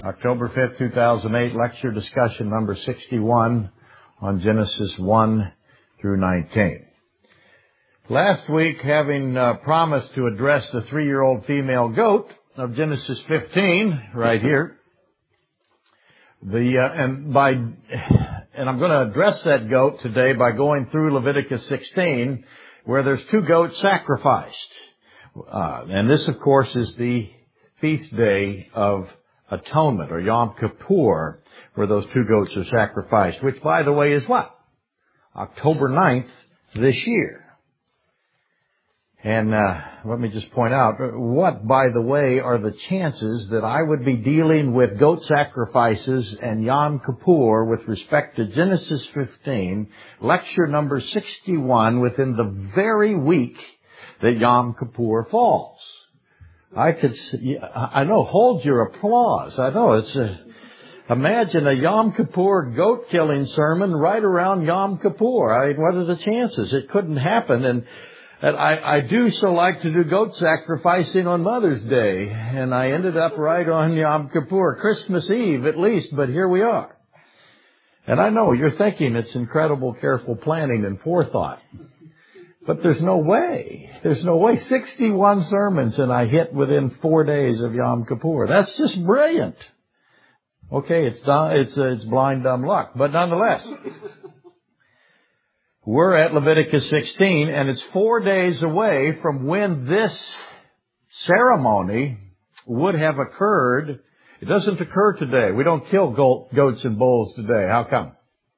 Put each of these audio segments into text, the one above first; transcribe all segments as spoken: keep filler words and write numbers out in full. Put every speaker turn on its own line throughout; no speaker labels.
October fifth, two thousand eight, lecture discussion number sixty-one on Genesis one through nineteen. Last week, having uh, promised to address the three-year-old female goat of Genesis fifteen, right here, the uh, and by and I'm going to address that goat today by going through Leviticus sixteen, where there's two goats sacrificed, uh, and this, of course, is the feast day of Atonement, or Yom Kippur, where those two goats are sacrificed, which, by the way, is what? October ninth this year. And uh, let me just point out, what, by the way, are the chances that I would be dealing with goat sacrifices and Yom Kippur with respect to Genesis fifteen, lecture number sixty-one, within the very week that Yom Kippur falls? I could, I know, hold your applause. I know, it's a, imagine a Yom Kippur goat killing sermon right around Yom Kippur. I, what are the chances? It couldn't happen. And, and I, I do so like to do goat sacrificing on Mother's Day. And I ended up right on Yom Kippur, Christmas Eve at least, but here we are. And I know you're thinking it's incredible careful planning and forethought. But there's no way. There's no way. sixty-one sermons and I hit within four days of Yom Kippur. That's just brilliant. Okay, it's dumb, it's uh, it's blind dumb luck, but nonetheless, we're at Leviticus sixteen, and it's four days away from when this ceremony would have occurred. It doesn't occur today. We don't kill goat, goats and bulls today. How come?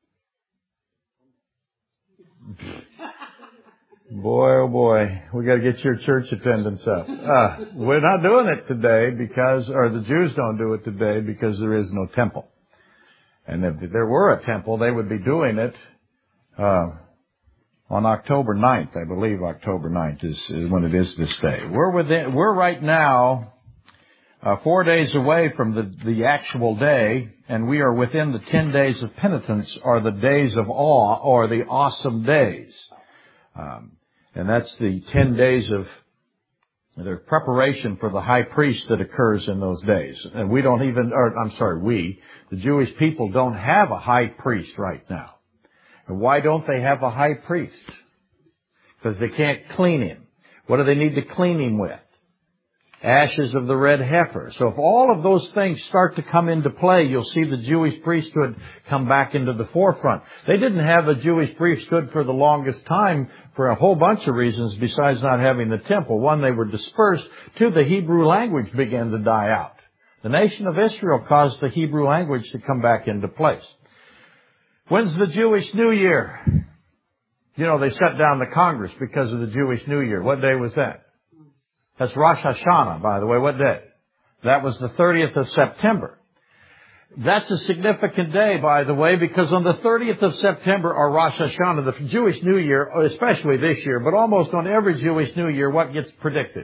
Boy, oh boy, we got to get your church attendance up. Uh, we're not doing it today because, or the Jews don't do it today because there is no temple. And if there were a temple, they would be doing it uh, on October ninth. I believe October ninth is, is when it is this day. We're within, we're right now uh, four days away from the, the actual day, and we are within the ten days of penitence, or the days of awe, or the awesome days. Um, And that's the ten days of the preparation for the high priest that occurs in those days. And we don't even, or I'm sorry, we, the Jewish people, don't have a high priest right now. And why don't they have a high priest? Because they can't clean him. What do they need to clean him with? Ashes of the red heifer. So if all of those things start to come into play, you'll see the Jewish priesthood come back into the forefront. They didn't have a Jewish priesthood for the longest time for a whole bunch of reasons besides not having the temple. One, they were dispersed. Two, the Hebrew language began to die out. The nation of Israel caused the Hebrew language to come back into place. When's the Jewish New Year? You know, they shut down the Congress because of the Jewish New Year. What day was that? That's Rosh Hashanah, by the way. What day? That was the thirtieth of September. That's a significant day, by the way, because on the thirtieth of September, or Rosh Hashanah, the Jewish New Year, especially this year, but almost on every Jewish New Year, what gets predicted?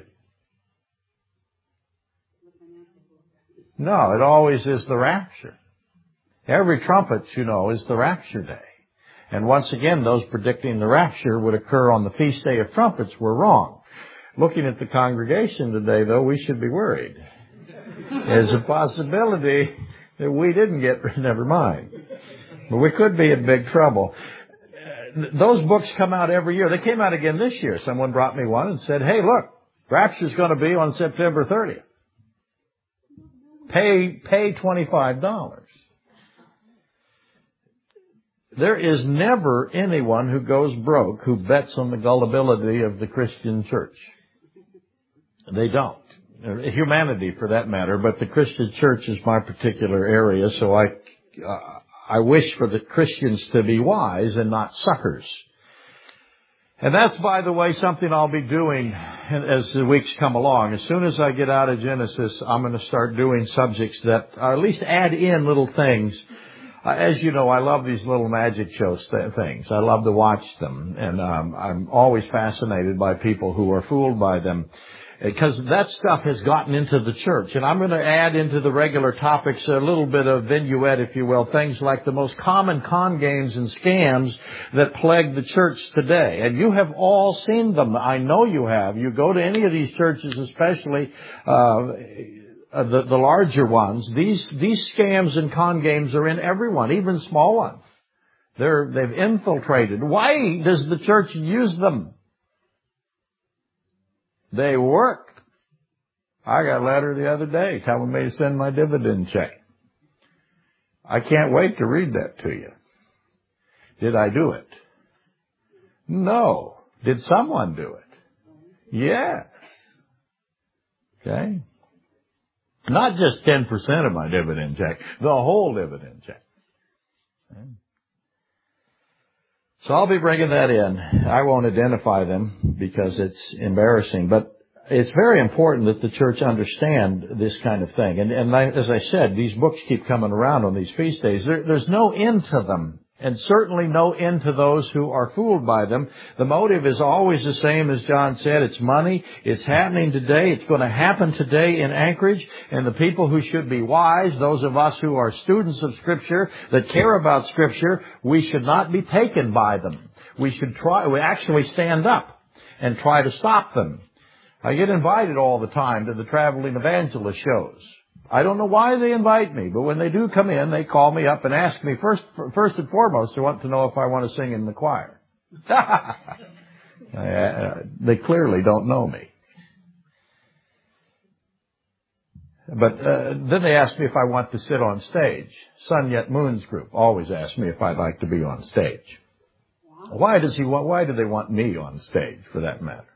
No, it always is the rapture. Every trumpet, you know, is the rapture day. And once again, those predicting the rapture would occur on the feast day of trumpets were wrong. Looking at the congregation today, though, we should be worried. There's a possibility that we didn't get, never mind. But we could be in big trouble. Those books come out every year. They came out again this year. Someone brought me one and said, hey, look, rapture's going to be on September thirtieth. Pay, pay twenty-five dollars. There is never anyone who goes broke who bets on the gullibility of the Christian church. They don't. Humanity, for that matter, but the Christian church is my particular area, so I, uh, I wish for the Christians to be wise and not suckers. And that's, by the way, something I'll be doing as the weeks come along. As soon as I get out of Genesis, I'm going to start doing subjects that or at least add in little things. Uh, as you know, I love these little magic show st- things. I love to watch them, and um, I'm always fascinated by people who are fooled by them. Because that stuff has gotten into the church. And I'm going to add into the regular topics a little bit of vignette, if you will, things like the most common con games and scams that plague the church today. And you have all seen them. I know you have. You go to any of these churches, especially uh uh, the, the larger ones, these, these scams and con games are in everyone, even small ones. They're, they've infiltrated. Why does the church use them? They work. I got a letter the other day telling me to send my dividend check. I can't wait to read that to you. Did I do it? No. Did someone do it? Yes. Okay. Not just ten percent of my dividend check, the whole dividend check. Okay. So I'll be bringing that in. I won't identify them because it's embarrassing, but it's very important that the church understand this kind of thing. And, and I, as I said, these books keep coming around on these feast days. There, there's no end to them, and certainly no end to those who are fooled by them. The motive is always the same, as John said. It's money. It's happening today. It's going to happen today in Anchorage. And the people who should be wise, those of us who are students of Scripture, that care about Scripture, we should not be taken by them. We should try, we actually stand up and try to stop them. I get invited all the time to the traveling evangelist shows. I don't know why they invite me, but when they do come in, they call me up and ask me, first first and foremost, they want to know if I want to sing in the choir. They clearly don't know me. But uh, then they ask me if I want to sit on stage. Sun Yat Moon's group always asks me if I'd like to be on stage. Why does he want, why do they want me on stage, for that matter?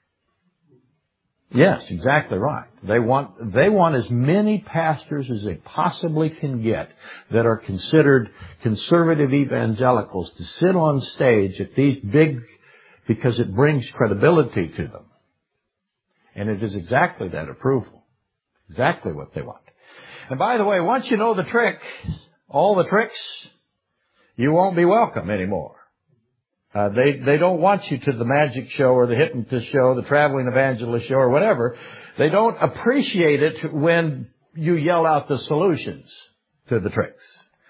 Yes, exactly right. They want, they want as many pastors as they possibly can get that are considered conservative evangelicals to sit on stage at these big, because it brings credibility to them. And it is exactly that approval. Exactly what they want. And by the way, once you know the trick, all the tricks, you won't be welcome anymore. Uh, they, they don't want you to the magic show or the hypnotist show, the traveling evangelist show or whatever. They don't appreciate it when you yell out the solutions to the tricks.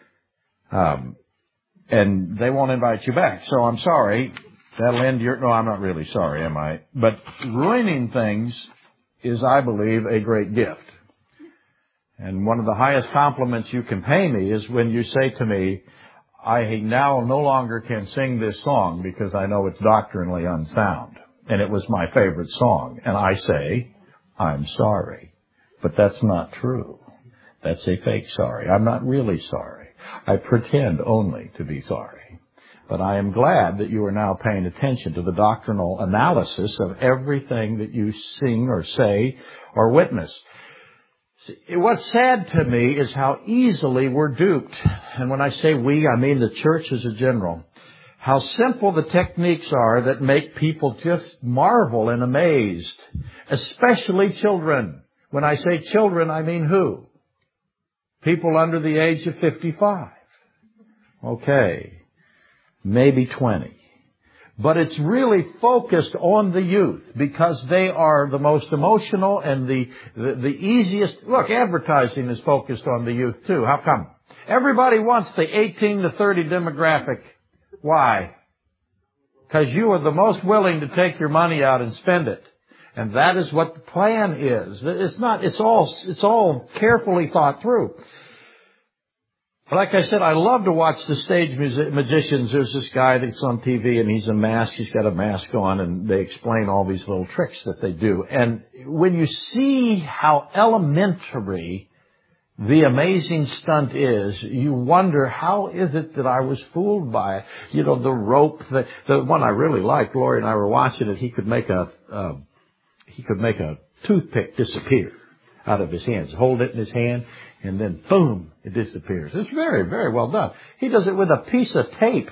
Um, and they won't invite you back. So I'm sorry. That'll end your, no, I'm not really sorry, am I? But ruining things is, I believe, a great gift. And one of the highest compliments you can pay me is when you say to me, I now no longer can sing this song because I know it's doctrinally unsound. And it was my favorite song. And I say, I'm sorry. But that's not true. That's a fake sorry. I'm not really sorry. I pretend only to be sorry. But I am glad that you are now paying attention to the doctrinal analysis of everything that you sing or say or witness. What's sad to me is how easily we're duped. And when I say we, I mean the church as a general. How simple the techniques are that make people just marvel and amazed. Especially children. When I say children, I mean who? People under the age of fifty-five. Okay. Maybe twenty. But it's really focused on the youth because they are the most emotional and the, the, the easiest. Look, advertising is focused on the youth too. How come? Everybody wants the eighteen to thirty demographic. Why? Because you are the most willing to take your money out and spend it. And that is what the plan is. It's not, it's all, it's all carefully thought through. Like I said, I love to watch the stage music, magicians. There's this guy that's on T V and he's a mask. He's got a mask on and they explain all these little tricks that they do. And when you see how elementary the amazing stunt is, you wonder, how is it that I was fooled by it? You know, the rope, the, the one I really liked, Lori and I were watching it, he could make a, uh, he could make a toothpick disappear out of his hands, hold it in his hand, and then boom, it disappears. It's very, very well done. He does it with a piece of tape.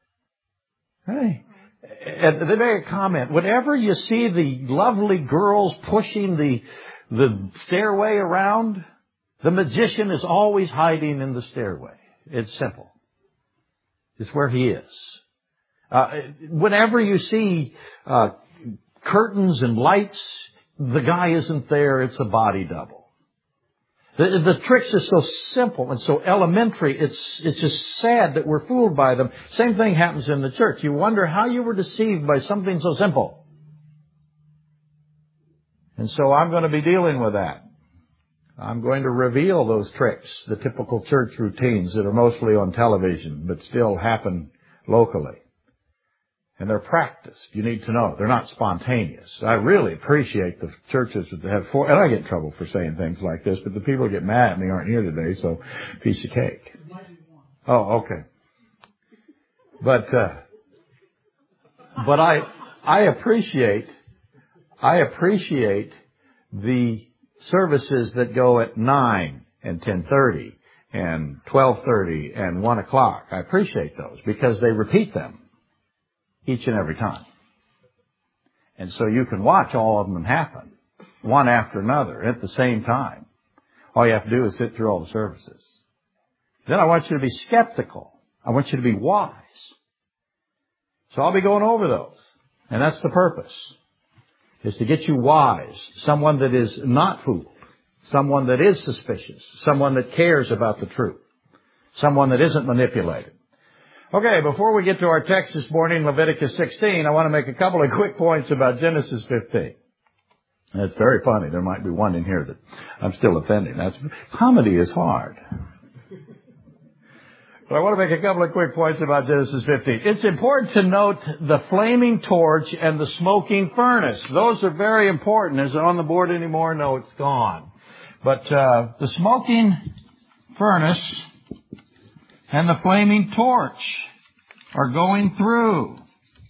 Right? And they make a comment, whenever you see the lovely girls pushing the, the stairway around, the magician is always hiding in the stairway. It's simple. It's where he is. Uh, whenever you see uh, curtains and lights, the guy isn't there. It's a body double. The, the tricks are so simple and so elementary. It's it's just sad that we're fooled by them. Same thing happens in the church. You wonder how you were deceived by something so simple. And so I'm going to be dealing with that. I'm going to reveal those tricks, the typical church routines that are mostly on television but still happen locally. And they're practiced. You need to know. They're not spontaneous. I really appreciate the churches that have four, and I get in trouble for saying things like this, but the people who get mad at me aren't here today, so piece of cake. Oh, okay. But, uh, but I, I appreciate, I appreciate the services that go at nine and ten thirty and twelve thirty and one o'clock. I appreciate those because they repeat them each and every time. And so you can watch all of them happen, one after another, at the same time. All you have to do is sit through all the services. Then I want you to be skeptical. I want you to be wise. So I'll be going over those. And that's the purpose, is to get you wise, someone that is not fooled, someone that is suspicious, someone that cares about the truth, someone that isn't manipulated. Okay, before we get to our text this morning, Leviticus sixteen, I want to make a couple of quick points about Genesis fifteen. And it's very funny. There might be one in here that I'm still offending. That's, comedy is hard. But I want to make a couple of quick points about Genesis fifteen. It's important to note the flaming torch and the smoking furnace. Those are very important. Is it on the board anymore? No, it's gone. But uh, the smoking furnace and the flaming torch are going through.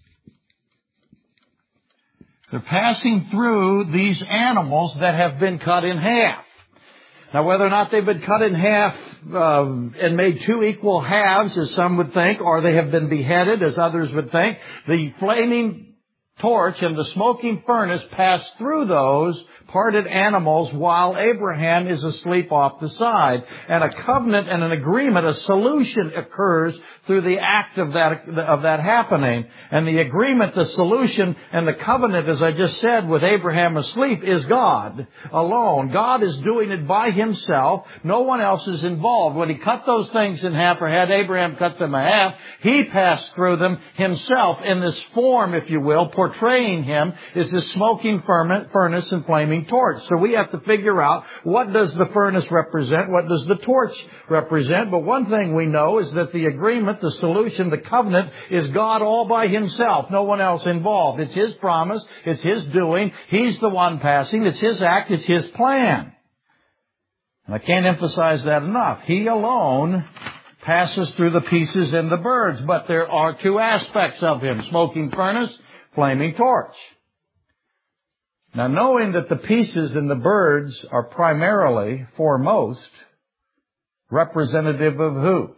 They're passing through these animals that have been cut in half. Now, whether or not they've been cut in half uh, and made two equal halves, as some would think, or they have been beheaded, as others would think, the flaming torch and the smoking furnace pass through those parted animals while Abraham is asleep off the side. And a covenant and an agreement, a solution occurs through the act of that, of that happening. And the agreement, the solution, and the covenant, as I just said, with Abraham asleep, is God alone. God is doing it by Himself. No one else is involved. When He cut those things in half, or had Abraham cut them in half, He passed through them Himself in this form, if you will, portraying Him as this smoking furnace and flaming torch. So we have to figure out, what does the furnace represent? What does the torch represent? But one thing we know is that the agreement, the solution, the covenant is God all by Himself. No one else involved. It's His promise. It's His doing. He's the one passing. It's His act. It's His plan. And I can't emphasize that enough. He alone passes through the pieces and the birds. But there are two aspects of Him: smoking furnace, flaming torch. Now, knowing that the pieces and the birds are primarily, foremost, representative of who?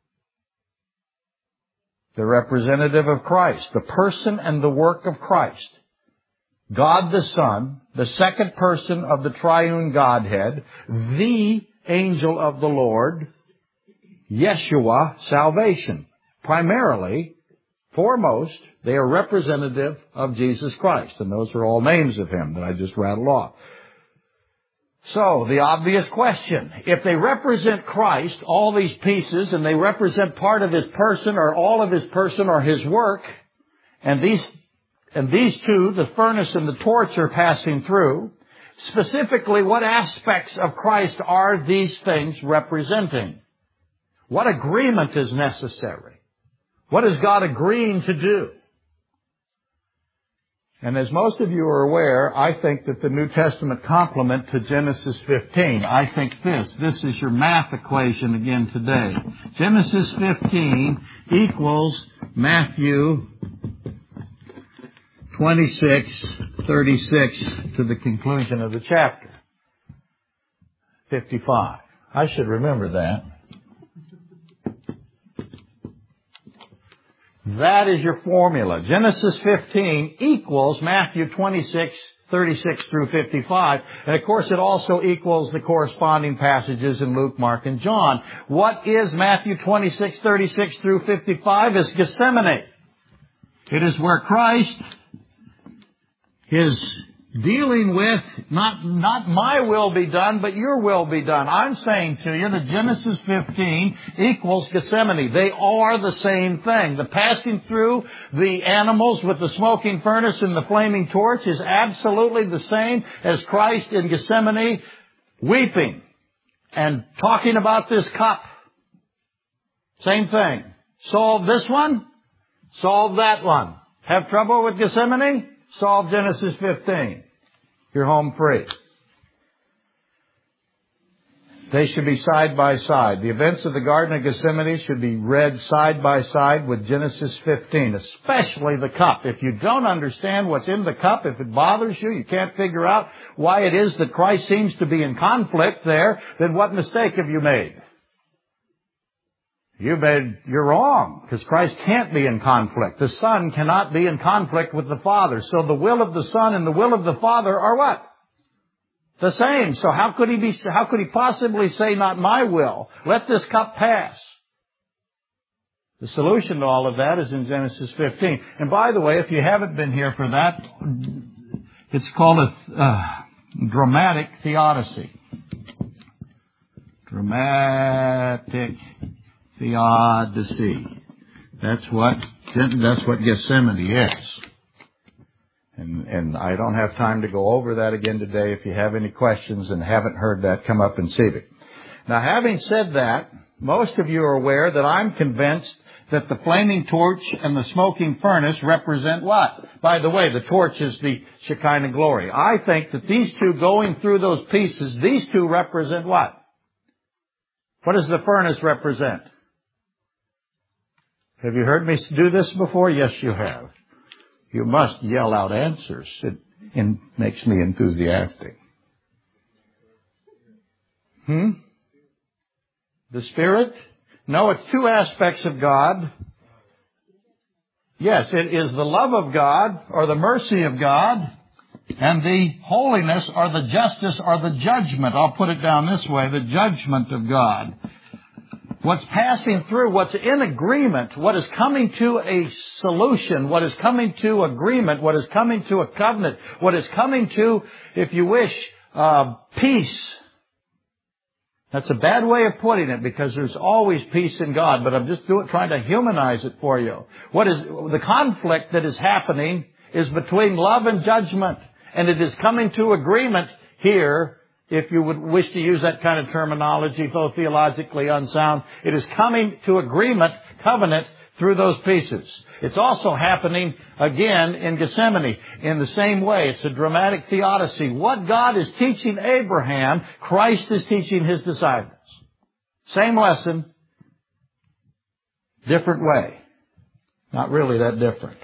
They're representative of Christ, the person and the work of Christ. God the Son, the second person of the triune Godhead, the angel of the Lord, Yeshua, salvation. Primarily, foremost, they are representative of Jesus Christ. And those are all names of Him that I just rattled off. So, the obvious question: if they represent Christ, all these pieces, and they represent part of His person, or all of His person, or His work, and these, and these two, the furnace and the torch, are passing through, specifically, what aspects of Christ are these things representing? What agreement is necessary? What is God agreeing to do? And as most of you are aware, I think that the New Testament complement to Genesis fifteen, I think this. This is your math equation again today. Genesis fifteen equals Matthew twenty-six thirty-six to the conclusion of the chapter. fifty-five. I should remember that. That is your formula. Genesis fifteen equals Matthew twenty-six, thirty-six through fifty-five. And of course it also equals the corresponding passages in Luke, Mark, and John. What is Matthew twenty-six, thirty-six through fifty-five? It's Gethsemane. It is where Christ is dealing with, not, not my will be done, but your will be done. I'm saying to you that Genesis fifteen equals Gethsemane. They are the same thing. The passing through the animals with the smoking furnace and the flaming torch is absolutely the same as Christ in Gethsemane weeping and talking about this cup. Same thing. Solve this one, solve that one. Have trouble with Gethsemane? Solve Genesis fifteen. You're home free. They should be side by side. The events of the Garden of Gethsemane should be read side by side with Genesis fifteen, especially the cup. If you don't understand what's in the cup, if it bothers you, you can't figure out why it is that Christ seems to be in conflict there, then what mistake have you made? You made, you're wrong, because Christ can't be in conflict. The Son cannot be in conflict with the Father. So the will of the Son and the will of the Father are what? The same. So how could he be, how could he possibly say, not my will? Let this cup pass. The solution to all of that is in Genesis fifteen. And by the way, if you haven't been here for that, it's called a uh, dramatic theodicy. Dramatic theodicy. That's what, that's what Gethsemane is. And, and I don't have time to go over that again today. If you have any questions and haven't heard that, come up and see it. Now, having said that, most of you are aware that I'm convinced that the flaming torch and the smoking furnace represent what? By the way, the torch is the Shekinah glory. I think that these two going through those pieces, these two represent what? What does the furnace represent? Have you heard me do this before? Yes, you have. You must yell out answers. It, it makes me enthusiastic. Hmm? The Spirit? No, it's two aspects of God. Yes, it is the love of God or the mercy of God, and the holiness or the justice or the judgment. I'll put it down this way, the judgment of God. What's passing through, what's in agreement, what is coming to a solution, what is coming to agreement, what is coming to a covenant, what is coming to, if you wish, uh, peace. That's a bad way of putting it because there's always peace in God, but I'm just doing, trying to humanize it for you. What is, the conflict that is happening is between love and judgment, and it is coming to agreement here. If you would wish to use that kind of terminology, though theologically unsound, it is coming to agreement, covenant, through those pieces. It's also happening again in Gethsemane in the same way. It's a dramatic theodicy. What God is teaching Abraham, Christ is teaching His disciples. Same lesson, different way. Not really that different.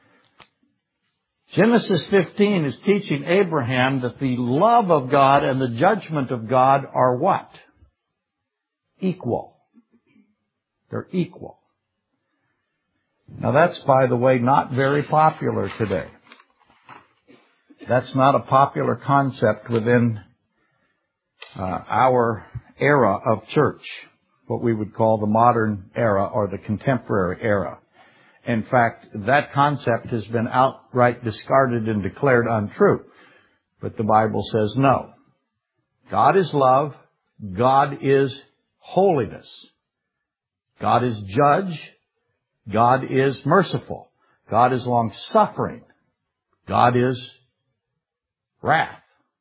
Genesis fifteen is teaching Abraham that the love of God and the judgment of God are what? Equal. They're equal. Now that's, by the way, not very popular today. That's not a popular concept within uh, our era of church, what we would call the modern era or the contemporary era. In fact, that concept has been outright discarded and declared untrue. But the Bible says no. God is love. God is holiness. God is judge. God is merciful. God is long-suffering. God is wrath.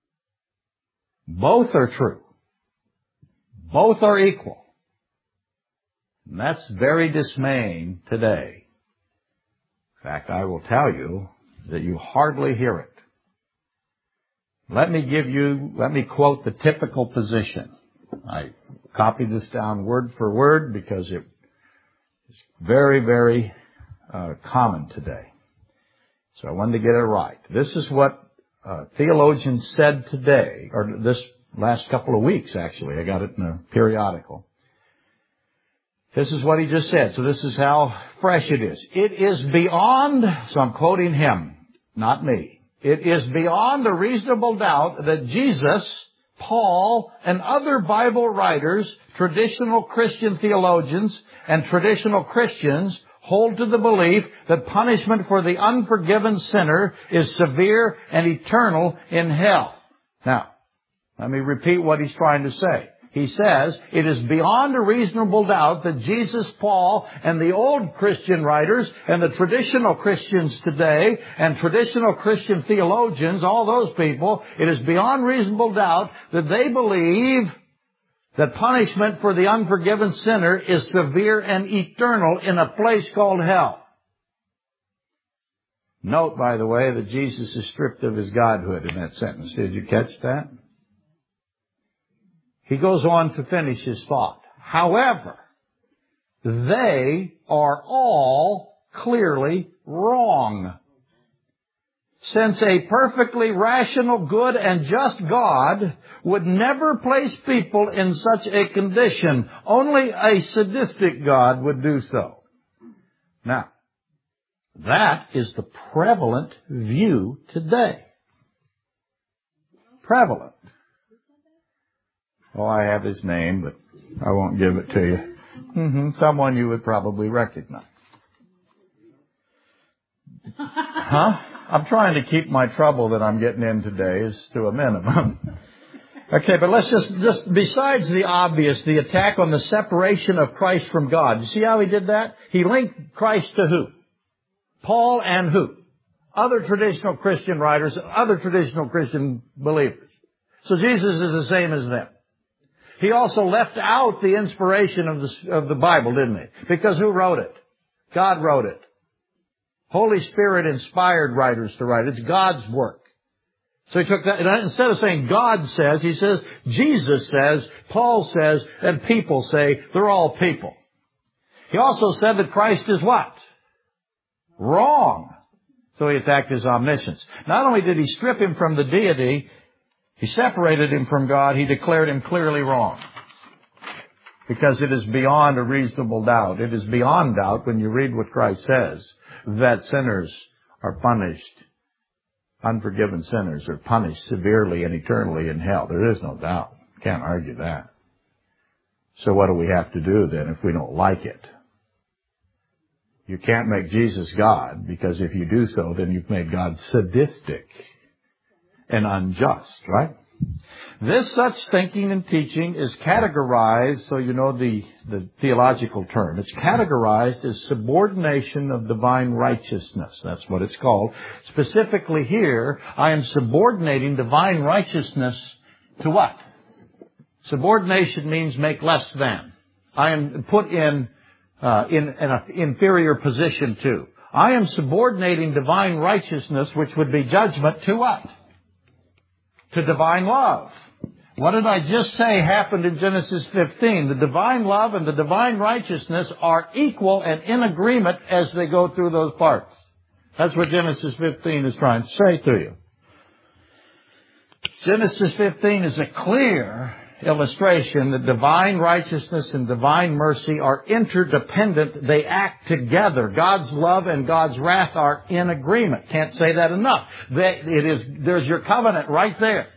Both are true. Both are equal. And that's very dismaying today. In fact, I will tell you that you hardly hear it. Let me give you, let me quote the typical position. I copied this down word for word because it is very, very uh, common today. So I wanted to get it right. This is what uh, theologians said today, or this last couple of weeks actually. I got it in a periodical. This is what he just said. So this is how fresh it is. It is beyond, so I'm quoting him, not me. It is beyond a reasonable doubt that Jesus, Paul, and other Bible writers, traditional Christian theologians, and traditional Christians hold to the belief that punishment for the unforgiven sinner is severe and eternal in hell. Now, let me repeat what he's trying to say. he says, it is beyond a reasonable doubt that Jesus, Paul, and the old Christian writers, and the traditional Christians today, and traditional Christian theologians, all those people, it is beyond reasonable doubt that they believe that punishment for the unforgiven sinner is severe and eternal in a place called hell. Note, by the way, that Jesus is stripped of his godhood in that sentence. Did you catch that? He goes on to finish his thought. However, they are all clearly wrong. Since a perfectly rational, good, and just God would never place people in such a condition, only a sadistic God would do so. Now, that is the prevalent view today. Prevalent. Oh, I have his name, but I won't give it to you. Mm-hmm. Someone you would probably recognize. Huh? I'm trying to keep my trouble that I'm getting in today is to a minimum. Okay, but let's just, just, besides the obvious, the attack on the separation of Christ from God. You see how he did that? He linked Christ to who? Paul and who? Other traditional Christian writers, other traditional Christian believers. So Jesus is the same as them. He also left out the inspiration of the, of the Bible, didn't he? Because who wrote it? God wrote it. Holy Spirit inspired writers to write. It's God's work. So he took that, and instead of saying God says, he says Jesus says, Paul says, and people say. They're all people. He also said that Christ is what? Wrong. So he attacked his omniscience. Not only did he strip him from the deity, he separated him from God, he declared him clearly wrong. Because it is beyond a reasonable doubt. It is beyond doubt when you read what Christ says, that sinners are punished, unforgiven sinners are punished severely and eternally in hell. There is no doubt. Can't argue that. So what do we have to do then if we don't like it? You can't make Jesus God, because if you do so, then you've made God sadistic and unjust, right? This such thinking and teaching is categorized, so you know the, the theological term. It's categorized as subordination of divine righteousness. That's what it's called. Specifically here, I am subordinating divine righteousness to what? Subordination means make less than. I am put in, uh, in, in an inferior position to. I am subordinating divine righteousness, which would be judgment, to what? To divine love. What did I just say happened in Genesis fifteen? The divine love and the divine righteousness are equal and in agreement as they go through those parts. That's what Genesis fifteen is trying to say to you. Genesis fifteen is a clear illustration that divine righteousness and divine mercy are interdependent. They act together. God's love and God's wrath are in agreement. Can't say that enough. They, it is, there's your covenant right there.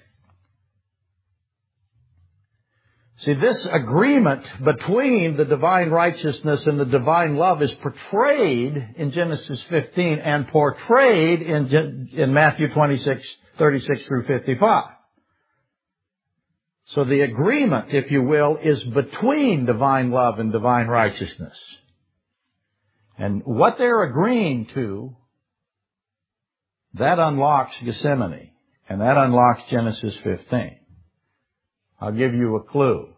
See, this agreement between the divine righteousness and the divine love is portrayed in Genesis fifteen and portrayed in, in Matthew twenty-six, thirty-six through fifty-five. So the agreement, if you will, is between divine love and divine righteousness. And what they're agreeing to, that unlocks Gethsemane. And that unlocks Genesis fifteen. I'll give you a clue.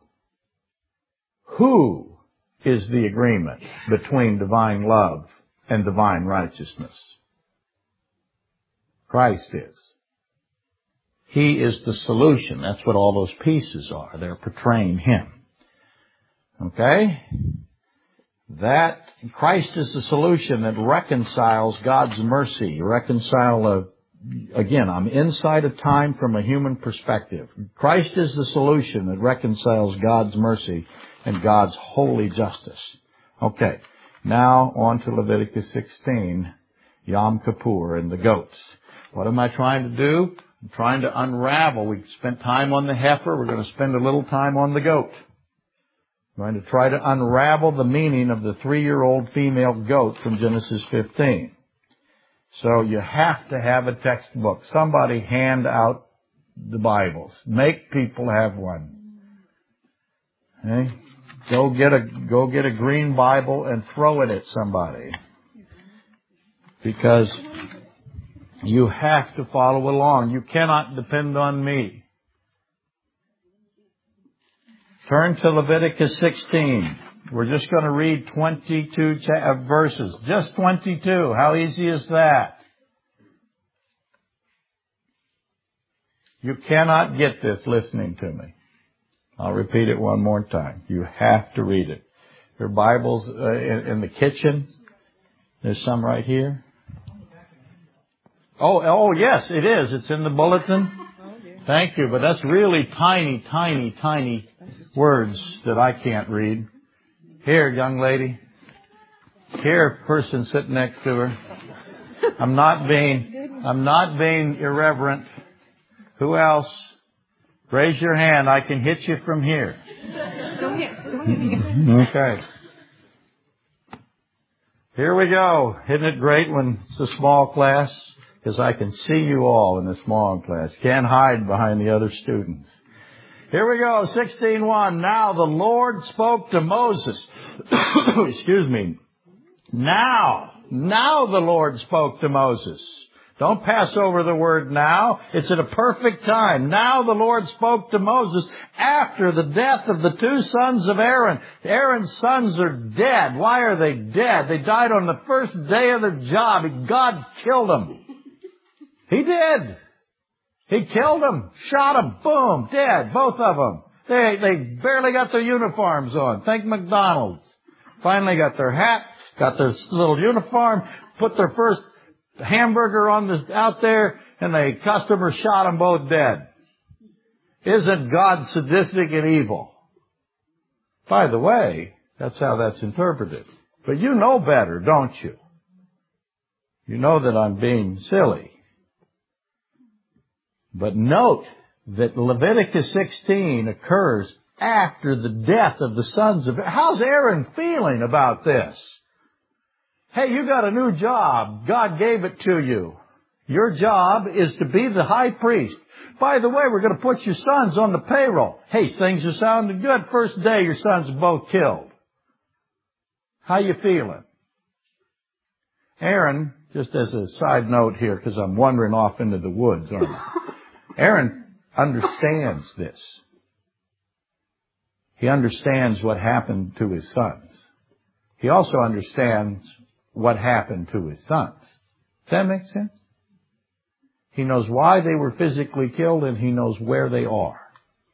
Who is the agreement between divine love and divine righteousness? Christ is. He is the solution. That's what all those pieces are. They're portraying Him. Okay? That, Christ is the solution that reconciles God's mercy. Reconcile a Again, I'm inside of time from a human perspective. Christ is the solution that reconciles God's mercy and God's holy justice. Okay, now on to Leviticus sixteen, Yom Kippur and the goats. What am I trying to do? I'm trying to unravel. We spent time on the heifer. We're going to spend a little time on the goat. I'm going to try to unravel the meaning of the three-year-old female goat from Genesis fifteen. So you have to have a textbook. Somebody hand out the Bibles. Make people have one. Okay? Go get a, go get a green Bible and throw it at somebody. Because you have to follow along. You cannot depend on me. Turn to Leviticus sixteen. We're just going to read twenty-two verses. Just twenty-two. How easy is that? You cannot get this listening to me. I'll repeat it one more time. You have to read it. Your Bible's uh, in, in the kitchen. There's some right here. Oh, oh yes, it is. It's in the bulletin. Thank you. But that's really tiny, tiny, tiny words that I can't read. Here, young lady. Here, person sitting next to her. I'm not being, I'm not being irreverent. Who else? Raise your hand. I can hit you from here. Okay. Here we go. Isn't it great when it's a small class? Because I can see you all in the small class. Can't hide behind the other students. Here we go, sixteen one. Now the Lord spoke to Moses. Excuse me. Now, now the Lord spoke to Moses. Don't pass over the word now. It's at a perfect time. Now the Lord spoke to Moses after the death of the two sons of Aaron. Aaron's sons are dead. Why are they dead? They died on the first day of their job. God killed them. He did. He killed them, shot them, boom, dead, both of them. They they barely got their uniforms on. Think McDonald's. Finally got their hat, got their little uniform, put their first hamburger on the out there, and the customer shot them both dead. Isn't God sadistic and evil? By the way, that's how that's interpreted. But you know better, don't you? You know that I'm being silly. But note that Leviticus sixteen occurs after the death of the sons of Aaron. How's Aaron feeling about this? Hey, you got a new job. God gave it to you. Your job is to be the high priest. By the way, we're going to put your sons on the payroll. Hey, things are sounding good. First day, your sons are both killed. How you feeling? Aaron, just as a side note here, because I'm wandering off into the woods, aren't I? Aaron understands this. He understands what happened to his sons. He also understands what happened to his sons. Does that make sense? He knows why they were physically killed, and he knows where they are.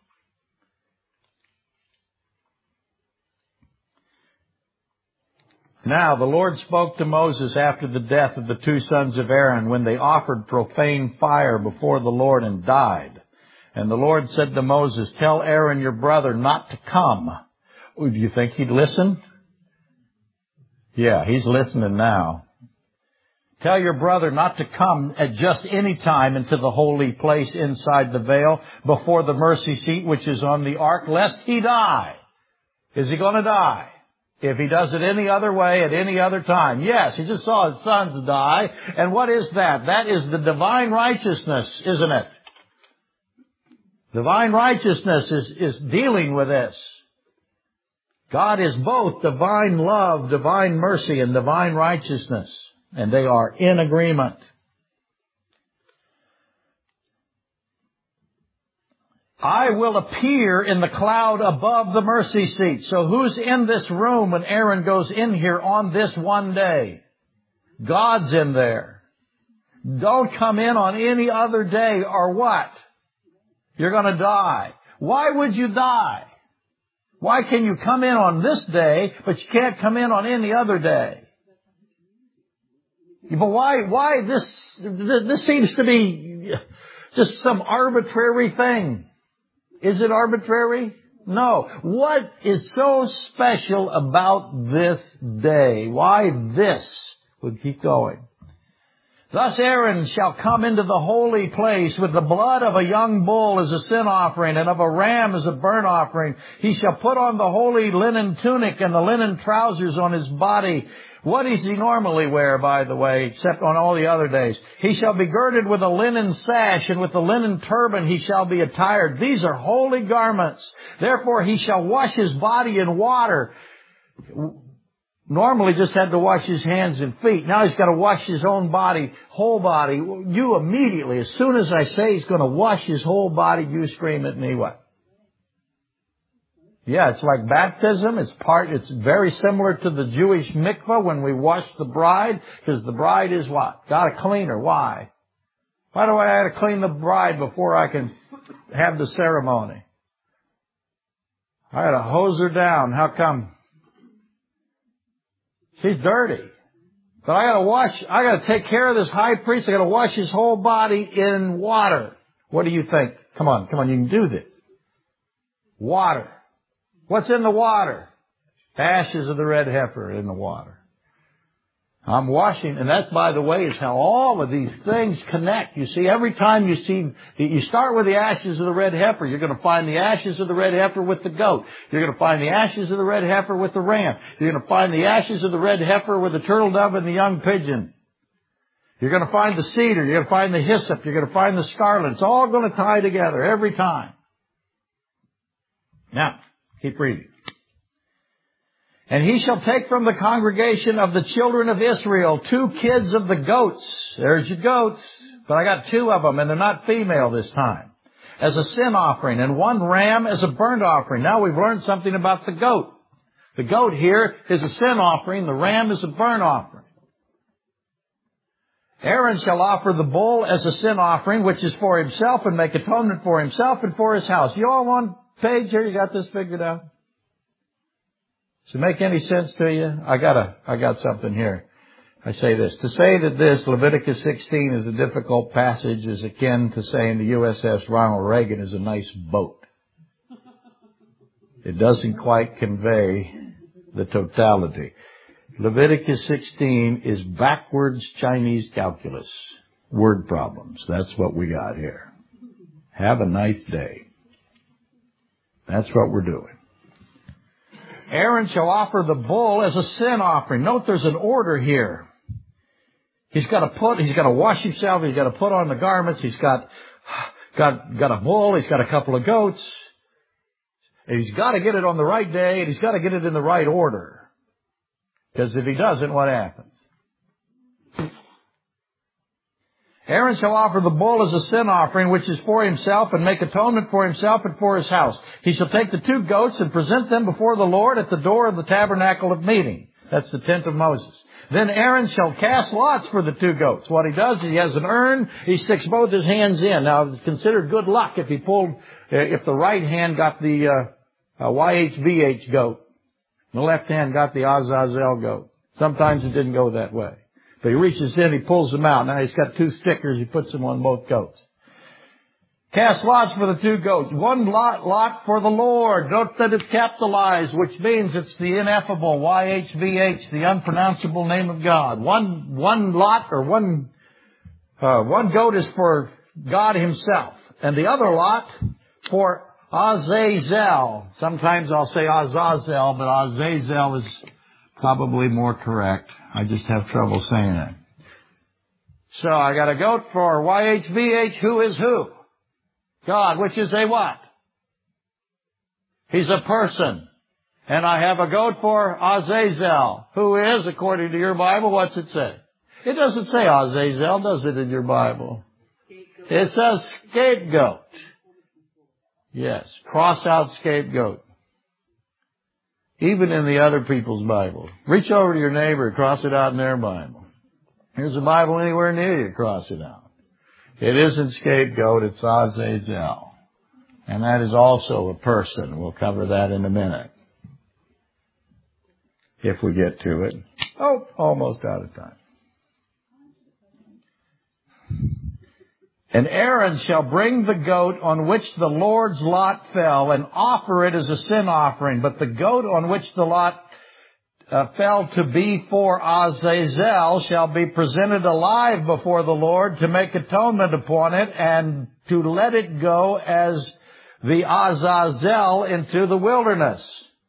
Now the Lord spoke to Moses after the death of the two sons of Aaron, when they offered profane fire before the Lord and died. And the Lord said to Moses, tell Aaron your brother not to come. Oh, do you think he'd listen? Yeah, he's listening now. Tell your brother not to come at just any time into the holy place inside the veil before the mercy seat which is on the ark, lest he die. Is he going to die? If he does it any other way at any other time. Yes, he just saw his sons die. And what is that? That is the divine righteousness, isn't it? Divine righteousness is, is dealing with this. God is both divine love, divine mercy, and divine righteousness. And they are in agreement. I will appear in the cloud above the mercy seat. So who's in this room when Aaron goes in here on this one day? God's in there. Don't come in on any other day or what? You're going to die. Why would you die? Why can you come in on this day, but you can't come in on any other day? But why, why this, this seems to be just some arbitrary thing. Is it arbitrary? No. What is so special about this day? Why this? We'll keep going. Thus Aaron shall come into the holy place with the blood of a young bull as a sin offering and of a ram as a burnt offering. He shall put on the holy linen tunic and the linen trousers on his body. What does he normally wear, by the way, except on all the other days? He shall be girded with a linen sash, and with the linen turban he shall be attired. These are holy garments. Therefore he shall wash his body in water. Normally just had to wash his hands and feet. Now he's got to wash his own body, whole body. You immediately, as soon as I say he's going to wash his whole body, you scream at me, what? Yeah, it's like baptism. It's part, it's very similar to the Jewish mikvah when we wash the bride, because the bride is what? Got to clean her. Why? Why do I have to clean the bride before I can have the ceremony? I got to hose her down. How come? She's dirty. But I got to wash, I got to take care of this high priest. I got to wash his whole body in water. What do you think? Come on, come on, you can do this. Water. What's in the water? Ashes of the red heifer in the water. I'm washing, and that, by the way, is how all of these things connect. You see, every time you see, you start with the ashes of the red heifer, you're going to find the ashes of the red heifer with the goat. You're going to find the ashes of the red heifer with the ram. You're going to find the ashes of the red heifer with the turtle dove and the young pigeon. You're going to find the cedar. You're going to find the hyssop. You're going to find the scarlet. It's all going to tie together every time. Now, keep reading. And he shall take from the congregation of the children of Israel two kids of the goats. There's your goats. But I got two of them, and they're not female this time. As a sin offering, and one ram as a burnt offering. Now we've learned something about the goat. The goat here is a sin offering. The ram is a burnt offering. Aaron shall offer the bull as a sin offering, which is for himself, and make atonement for himself and for his house. You all on page here? You got this figured out? Does it make any sense to you? I got a, I got something here. I say this. To say that this, Leviticus sixteen, is a difficult passage is akin to saying the U S S Ronald Reagan is a nice boat. It doesn't quite convey the totality. Leviticus sixteen is backwards Chinese calculus. Word problems. That's what we got here. Have a nice day. That's what we're doing. Aaron shall offer the bull as a sin offering. Note there's an order here. He's got to put, he's got to wash himself, he's got to put on the garments, he's got, got, got a bull, he's got a couple of goats. And he's got to get it on the right day, and he's got to get it in the right order. Because if he doesn't, what happens? Aaron shall offer the bull as a sin offering, which is for himself, and make atonement for himself and for his house. He shall take the two goats and present them before the Lord at the door of the tabernacle of meeting. That's the tent of Moses. Then Aaron shall cast lots for the two goats. What he does is he has an urn, he sticks both his hands in. Now, it's considered good luck if he pulled, if the right hand got the uh, uh, Y H V H goat, the left hand got the Azazel goat. Sometimes it didn't go that way. But he reaches in, he pulls them out. Now he's got two stickers, he puts them on both goats. Cast lots for the two goats. One lot, lot for the Lord. Note that it's capitalized, which means it's the ineffable, Y H V H, the unpronounceable name of God. One, one lot or one, uh, one goat is for God himself. And the other lot for Azazel. Sometimes I'll say Azazel, but Azazel is probably more correct. I just have trouble saying it. So I got a goat for Y H V H, who is who? God, which is a what? He's a person. And I have a goat for Azazel, who is, according to your Bible, what's it say? It doesn't say Azazel, does it, in your Bible? It says scapegoat. Yes, cross out scapegoat. Even in the other people's Bible. Reach over to your neighbor, cross it out in their Bible. Here's a Bible anywhere near you, cross it out. It isn't scapegoat, it's Azazel. And that is also a person. We'll cover that in a minute. If we get to it. Oh, almost out of time. And Aaron shall bring the goat on which the Lord's lot fell and offer it as a sin offering. But the goat on which the lot uh, fell to be for Azazel shall be presented alive before the Lord to make atonement upon it and to let it go as the Azazel into the wilderness.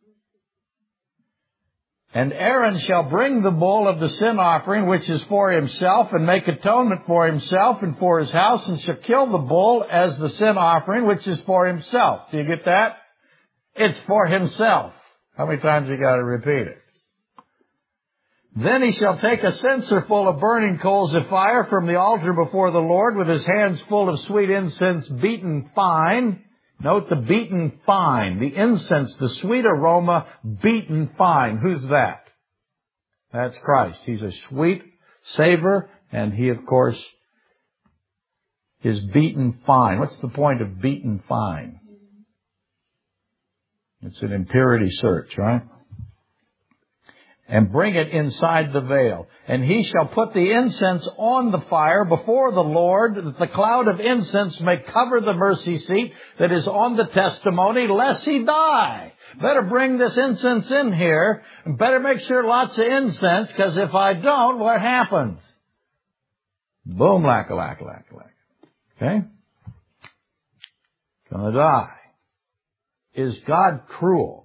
And Aaron shall bring the bull of the sin offering, which is for himself, and make atonement for himself and for his house, and shall kill the bull as the sin offering, which is for himself. Do you get that? It's for himself. How many times you got to repeat it? Then he shall take a censer full of burning coals of fire from the altar before the Lord, with his hands full of sweet incense beaten fine. Note the beaten fine, the incense, the sweet aroma, beaten fine. Who's that? That's Christ. He's a sweet savor, and he, of course, is beaten fine. What's the point of beaten fine? It's an impurity search, right? And bring it inside the veil. And he shall put the incense on the fire before the Lord, that the cloud of incense may cover the mercy seat that is on the testimony, lest he die. Better bring this incense in here, and better make sure lots of incense, because if I don't, what happens? Boom, lack, lack, lack, lack. Okay? Gonna die. Is God cruel?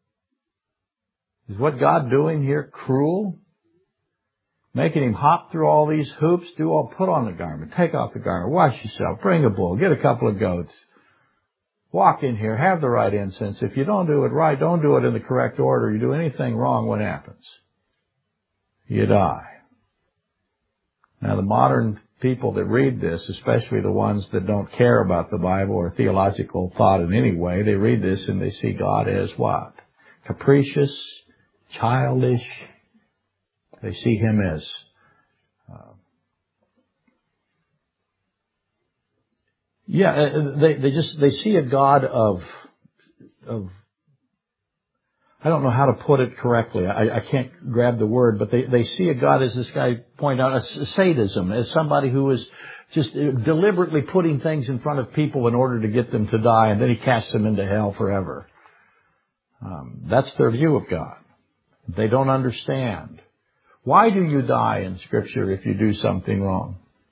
Is what God doing here cruel? Making him hop through all these hoops? Do all, put on the garment, take off the garment, wash yourself, bring a bull, get a couple of goats. Walk in here, have the right incense. If you don't do it right, don't do it in the correct order. You do anything wrong, what happens? You die. Now the modern people that read this, especially the ones that don't care about the Bible or theological thought in any way, they read this and they see God as what? Capricious, childish. They see him as uh, yeah. They they just they see a God of of I don't know how to put it correctly. I, I can't grab the word, but they they see a God, as this guy pointed out, as sadism, as somebody who is just deliberately putting things in front of people in order to get them to die, and then he casts them into hell forever. Um, that's their view of God. They don't understand. Why do you die in Scripture if you do something wrong?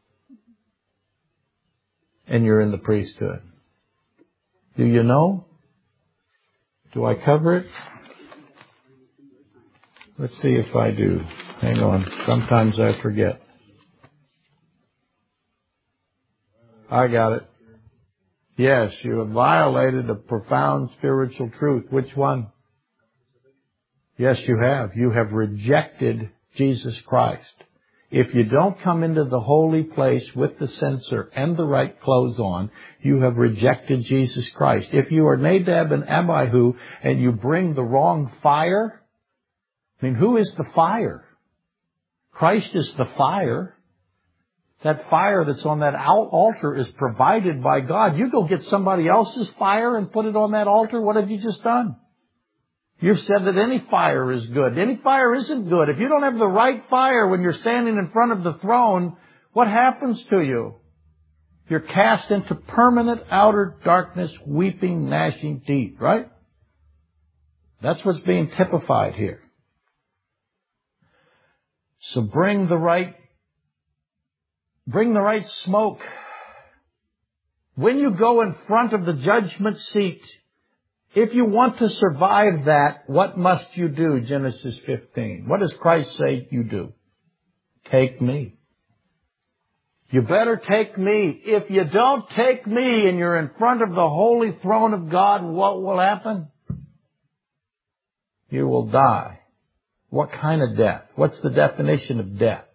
And you're in the priesthood. Do you know? Do I cover it? Let's see if I do. Hang on. Sometimes I forget. I got it. Yes, you have violated a profound spiritual truth. Which one? Yes, you have. You have rejected Jesus Christ. If you don't come into the holy place with the censer and the right clothes on, you have rejected Jesus Christ. If you are Nadab and Abihu and you bring the wrong fire, I mean, who is the fire? Christ is the fire. That fire that's on that altar is provided by God. You go get somebody else's fire and put it on that altar. What have you just done? You've said that any fire is good. Any fire isn't good. If you don't have the right fire when you're standing in front of the throne, what happens to you? You're cast into permanent outer darkness, weeping, gnashing teeth, right? That's what's being typified here. So bring the right, bring the right smoke. When you go in front of the judgment seat, if you want to survive that, what must you do? Genesis fifteen. What does Christ say you do? Take me. You better take me. If you don't take me and you're in front of the holy throne of God, what will happen? You will die. What kind of death? What's the definition of death?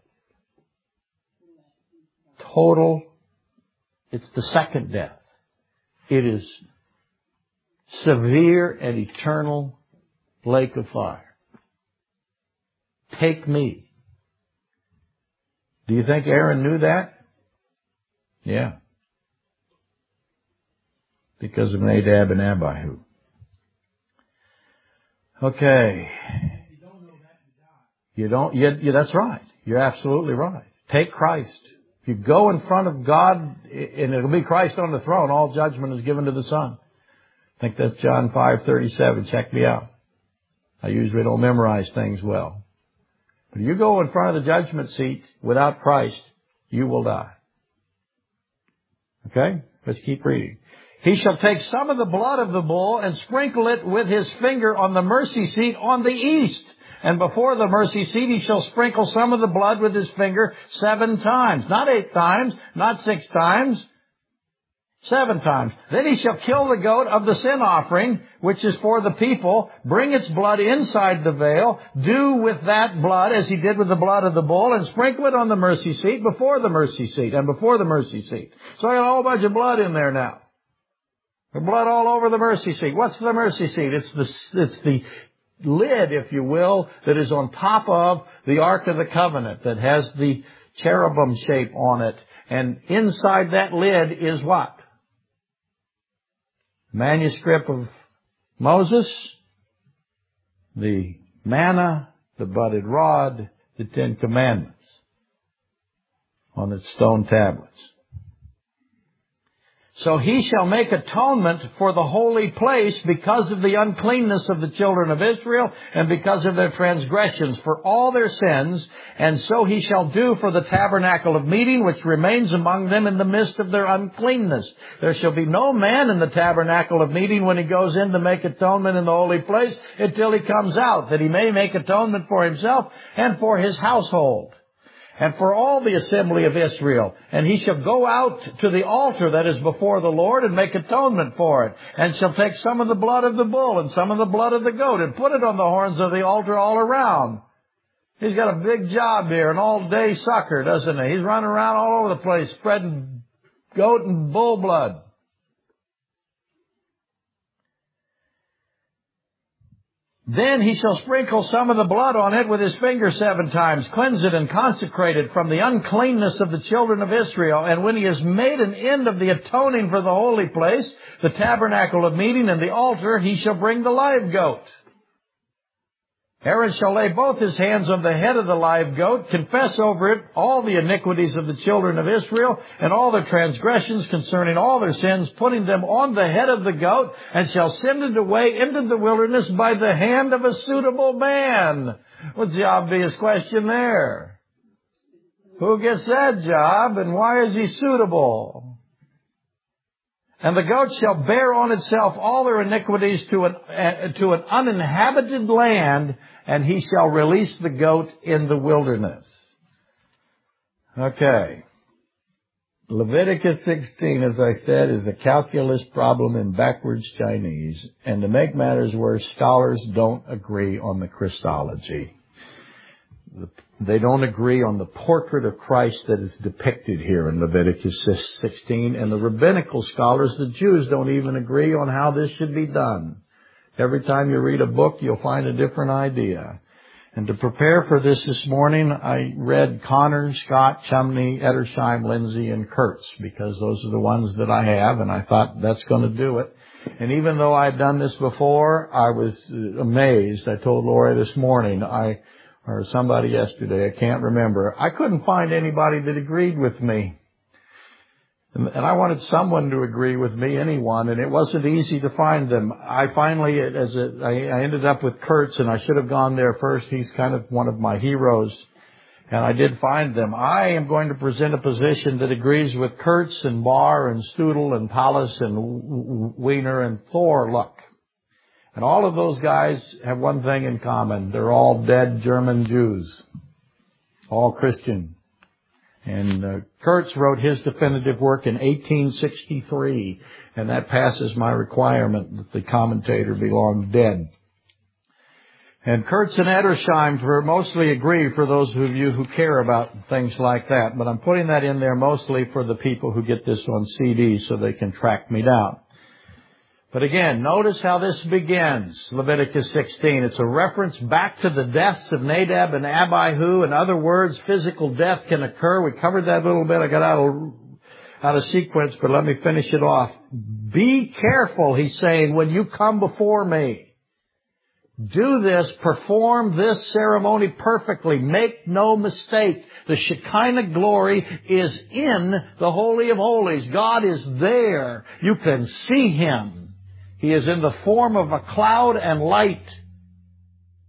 Total. It's the second death. It is severe and eternal lake of fire. Take me. Do you think Aaron knew that? Yeah. Because of Nadab and Abihu. Okay. You don't, yeah, yeah, that's right. You're absolutely right. Take Christ. If you go in front of God, and it'll be Christ on the throne, all judgment is given to the Son. I think that's John five thirty-seven. Check me out. I usually don't memorize things well. But if you go in front of the judgment seat without Christ, you will die. Okay? Let's keep reading. He shall take some of the blood of the bull and sprinkle it with his finger on the mercy seat on the east. And before the mercy seat he shall sprinkle some of the blood with his finger seven times. Not eight times, not six times, seven times. Then he shall kill the goat of the sin offering, which is for the people, bring its blood inside the veil, do with that blood as he did with the blood of the bull, and sprinkle it on the mercy seat before the mercy seat, and before the mercy seat. So I got a whole bunch of blood in there now. The blood all over the mercy seat. What's the mercy seat? It's the, it's the lid, if you will, that is on top of the Ark of the Covenant that has the cherubim shape on it. And inside that lid is what? Manuscript of Moses, the manna, the budded rod, the Ten Commandments on its stone tablets. So he shall make atonement for the holy place because of the uncleanness of the children of Israel and because of their transgressions for all their sins. And so he shall do for the tabernacle of meeting, which remains among them in the midst of their uncleanness. There shall be no man in the tabernacle of meeting when he goes in to make atonement in the holy place until he comes out, that he may make atonement for himself and for his household, and for all the assembly of Israel. And he shall go out to the altar that is before the Lord and make atonement for it, and shall take some of the blood of the bull and some of the blood of the goat and put it on the horns of the altar all around. He's got a big job here, an all-day sucker, doesn't he? He's running around all over the place spreading goat and bull blood. Then he shall sprinkle some of the blood on it with his finger seven times, cleanse it and consecrate it from the uncleanness of the children of Israel. And when he has made an end of the atoning for the holy place, the tabernacle of meeting and the altar, he shall bring the live goat. Aaron shall lay both his hands on the head of the live goat, confess over it all the iniquities of the children of Israel and all their transgressions concerning all their sins, putting them on the head of the goat, and shall send it away into the wilderness by the hand of a suitable man. What's the obvious question there? Who gets that job, and why is he suitable? And the goat shall bear on itself all their iniquities to an, uh, to an uninhabited land, and he shall release the goat in the wilderness. Okay. Leviticus sixteen, as I said, is a calculus problem in backwards Chinese. And to make matters worse, scholars don't agree on the Christology. They don't agree on the portrait of Christ that is depicted here in Leviticus sixteen. And the rabbinical scholars, the Jews, don't even agree on how this should be done. Every time you read a book, you'll find a different idea. And to prepare for this this morning, I read Connor, Scott, Chumney, Edersheim, Lindsay, and Kurtz, because those are the ones that I have, and I thought that's going to do it. And even though I'd done this before, I was amazed. I told Lori this morning, I... or somebody yesterday, I can't remember. I couldn't find anybody that agreed with me. And, and I wanted someone to agree with me, anyone, and it wasn't easy to find them. I finally, as a, I, I ended up with Kurtz, and I should have gone there first. He's kind of one of my heroes, and I did find them. I am going to present a position that agrees with Kurtz and Barr and Studel and Paulus and Wiener and Thorluck. And all of those guys have one thing in common. They're all dead German Jews. All Christian. And uh, Kurtz wrote his definitive work in eighteen sixty-three. And that passes my requirement that the commentator belong dead. And Kurtz and Edersheim for mostly agree, for those of you who care about things like that. But I'm putting that in there mostly for the people who get this on C D so they can track me down. But again, notice how this begins, Leviticus sixteen. It's a reference back to the deaths of Nadab and Abihu. In other words, physical death can occur. We covered that a little bit. I got out of, out of sequence, but let me finish it off. Be careful, he's saying, when you come before me. Do this, perform this ceremony perfectly. Make no mistake. The Shekinah glory is in the Holy of Holies. God is there. You can see Him. He is in the form of a cloud and light.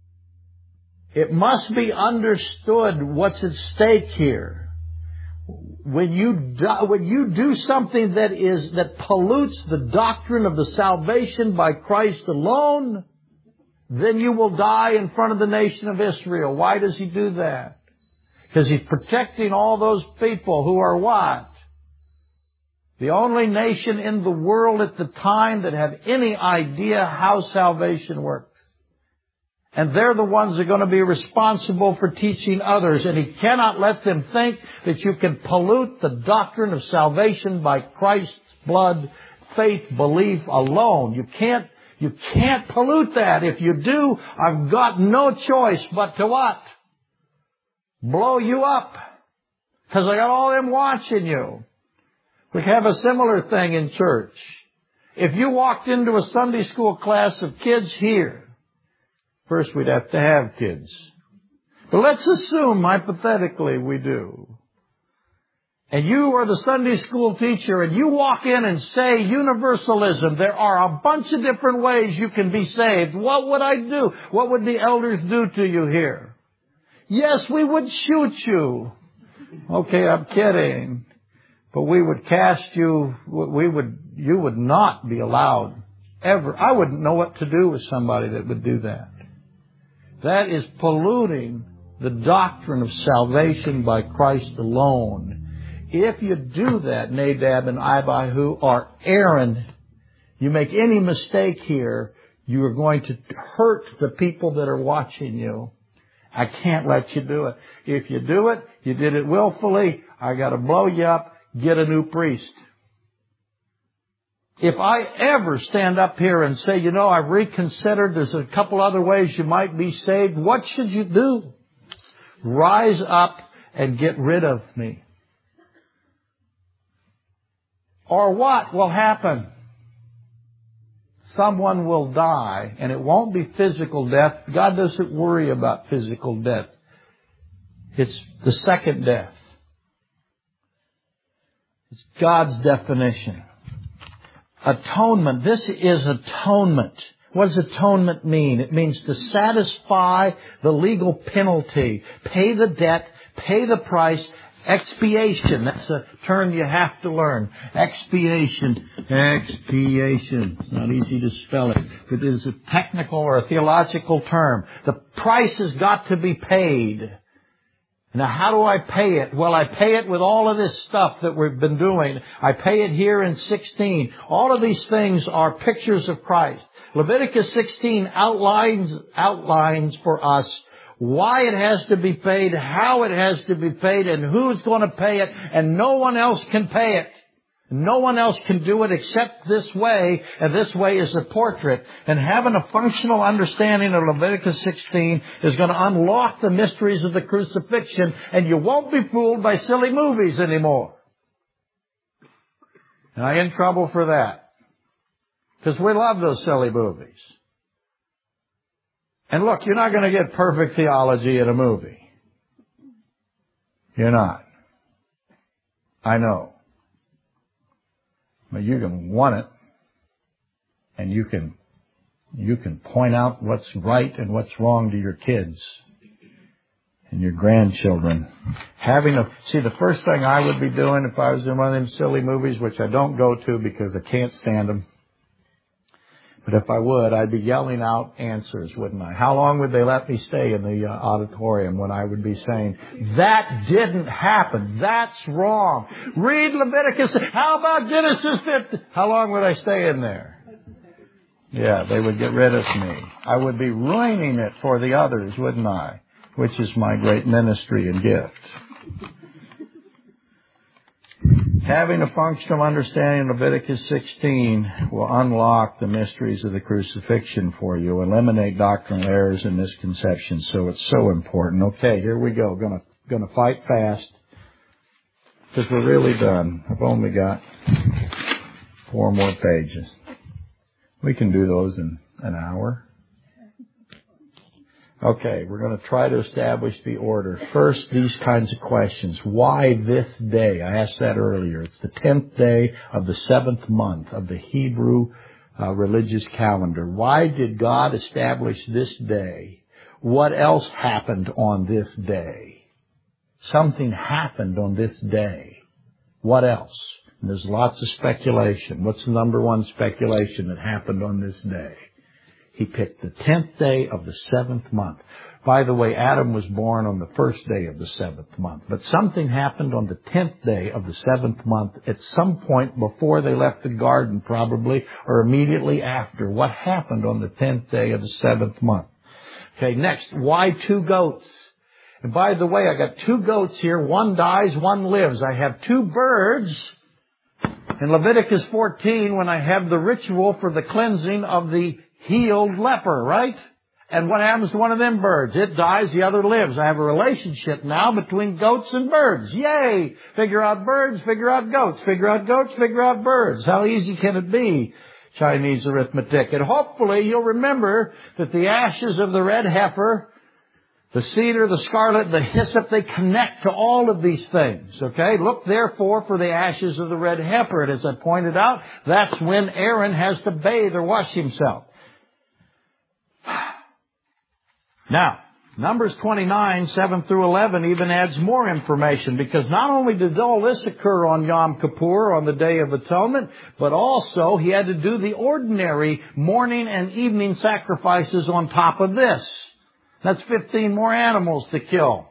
It must be understood what's at stake here. When you do, when you do something that is that pollutes the doctrine of the salvation by Christ alone, then you will die in front of the nation of Israel. Why does He do that? Because He's protecting all those people who are what? The only nation in the world at the time that have any idea how salvation works. And they're the ones that are going to be responsible for teaching others. And He cannot let them think that you can pollute the doctrine of salvation by Christ's blood, faith, belief alone. You can't, you can't pollute that. If you do, I've got no choice but to what? Blow you up. Because I got all them watching you. We have a similar thing in church. If you walked into a Sunday school class of kids here, first we'd have to have kids. But let's assume, hypothetically, we do. And you are the Sunday school teacher and you walk in and say universalism. There are a bunch of different ways you can be saved. What would I do? What would the elders do to you here? Yes, we would shoot you. Okay, I'm kidding. But we would cast you, we would, you would not be allowed ever. I wouldn't know what to do with somebody that would do that. That is polluting the doctrine of salvation by Christ alone. If you do that, Nadab and Abihu or Aaron, you make any mistake here, you are going to hurt the people that are watching you. I can't let you do it. If you do it, you did it willfully, I got to blow you up. Get a new priest. If I ever stand up here and say, you know, I've reconsidered, there's a couple other ways you might be saved, what should you do? Rise up and get rid of me. Or what will happen? Someone will die, and it won't be physical death. God doesn't worry about physical death. It's the second death. It's God's definition. Atonement. This is atonement. What does atonement mean? It means to satisfy the legal penalty. Pay the debt. Pay the price. Expiation. That's a term you have to learn. Expiation. Expiation. It's not easy to spell it. But it is a technical or a theological term. The price has got to be paid. Now, how do I pay it? Well, I pay it with all of this stuff that we've been doing. I pay it here in sixteen. All of these things are pictures of Christ. Leviticus sixteen outlines, outlines for us why it has to be paid, how it has to be paid, and who's going to pay it, and no one else can pay it. No one else can do it except this way, and this way is a portrait. And having a functional understanding of Leviticus sixteen is going to unlock the mysteries of the crucifixion, and you won't be fooled by silly movies anymore. And I'm in trouble for that, because we love those silly movies. And look, you're not going to get perfect theology in a movie. You're not. I know. But you can want it, and you can you can point out what's right and what's wrong to your kids and your grandchildren. Having a see, the first thing I would be doing if I was in one of them silly movies, which I don't go to because I can't stand them, but if I would, I'd be yelling out answers, wouldn't I? How long would they let me stay in the uh, auditorium when I would be saying, that didn't happen, that's wrong. Read Leviticus. How about Genesis fifty? How long would I stay in there? Yeah, they would get rid of me. I would be ruining it for the others, wouldn't I? Which is my great ministry and gift. Having a functional understanding of Leviticus sixteen will unlock the mysteries of the crucifixion for you, eliminate doctrinal errors and misconceptions. So it's so important. Okay, here we go. Gonna gonna fight fast because we're really done. I've only got four more pages. We can do those in an hour. Okay, we're going to try to establish the order. First, these kinds of questions. Why this day? I asked that earlier. It's the tenth day of the seventh month of the Hebrew uh, religious calendar. Why did God establish this day? what else happened on this day? Something happened on this day. What else? And there's lots of speculation. What's the number one speculation that happened on this day? He picked the tenth day of the seventh month. By the way, Adam was born on the first day of the seventh month. But something happened on the tenth day of the seventh month at some point before they left the garden, probably, or immediately after. What happened on the tenth day of the seventh month? Okay, next, why two goats? And by the way, I got two goats here. One dies, one lives. I have two birds in Leviticus fourteen when I have the ritual for the cleansing of the healed leper, right? And what happens to one of them birds? It dies, the other lives. I have a relationship now between goats and birds. Yay! Figure out birds, figure out goats. Figure out goats, figure out birds. How easy can it be? Chinese arithmetic. And hopefully you'll remember that the ashes of the red heifer, the cedar, the scarlet, the hyssop, they connect to all of these things. Okay? Look therefore for the ashes of the red heifer. And as I pointed out, that's when Aaron has to bathe or wash himself. Now, Numbers twenty-nine, seven through eleven even adds more information, because not only did all this occur on Yom Kippur, on the Day of Atonement, but also he had to do the ordinary morning and evening sacrifices on top of this. That's fifteen more animals to kill.